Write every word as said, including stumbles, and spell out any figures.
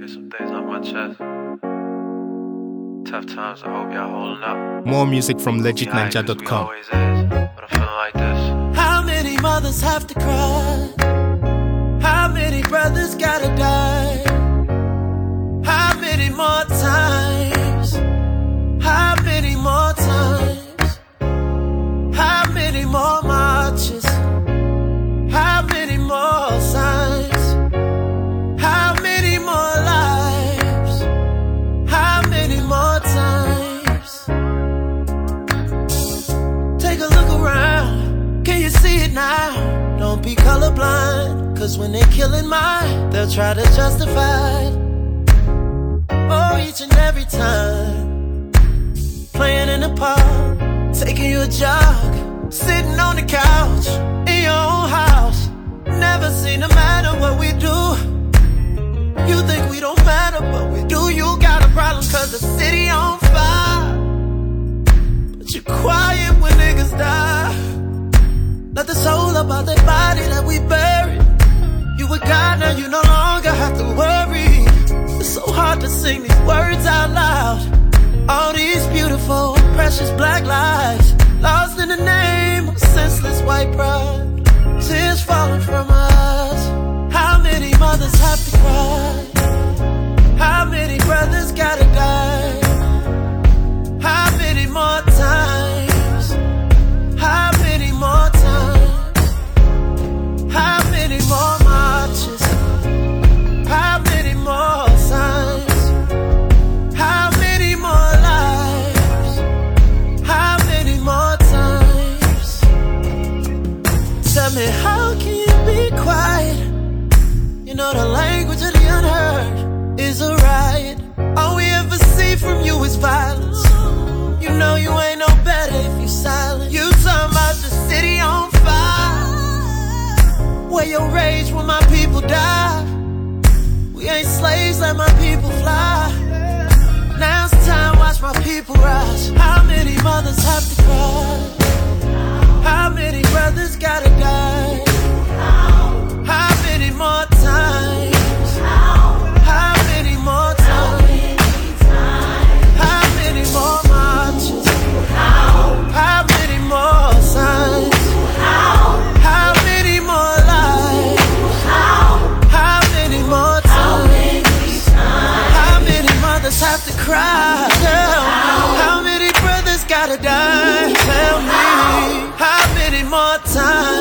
Get some things off my chest. Tough times, I hope y'all holding up. More music from legit ninja dot com. Always is, but I'm feeling like this. How many mothers have to cry? How many brothers gotta die? How many more times? How many more times? How many more marches? How many more signs? How many more lives? How many more times? Take a look around, can you see it now? Don't be colorblind, cause when they're killing mine, they'll try to justify it. Oh, each and every time, playing in the park, taking you a jog, sitting on the couch, in your own house. Never seem to matter what we do. You think we don't matter, but we do. You got a problem cause the city on fire, but you're quiet when niggas die. Let the soul about that body that we buried. You with God now, you no longer have to worry. It's so hard to sing these words out loud. All these beautiful, precious black lives lost in the name of senseless white pride. Tears falling from us. How many mothers have to cry? How many brothers gotta die? How many more times? How many more times? How many more marches? How many more signs? How many more lives? How many more times? Tell me, how can you be quiet? You know the language of the unheard is a riot. All we ever see from you is violence. You know you ain't no better if you silent. You talking about the city on fire, where your rage when my people die. We ain't slaves, let my people fly. Now it's time, watch my people rise. How many mothers have to cry? How many brothers gotta die? How many more times? How many more times? How many more marches? How many more signs? How many more lives? How many more times? How many mothers have to cry? Tell me. How many brothers gotta die? Tell me. How many more times?